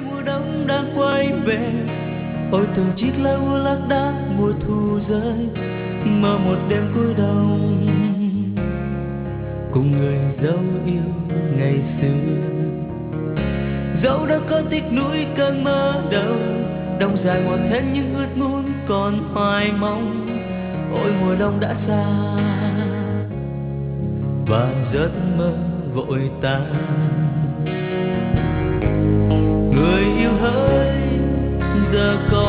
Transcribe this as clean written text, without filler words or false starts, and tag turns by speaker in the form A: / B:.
A: mùa đông đang quay về. Ôi từng chiếc lá úa lác đác mùa thu rơi, mơ một đêm cuối đông cùng người dấu yêu ngày xưa. Dẫu đã có tiếc nuối cơn mơ đầu, đông dài ngoặt thêm những ước muốn còn hoài mong. Ôi mùa đông đã xa và giấc mơ vội tan. Người yêu hỡi giờ còn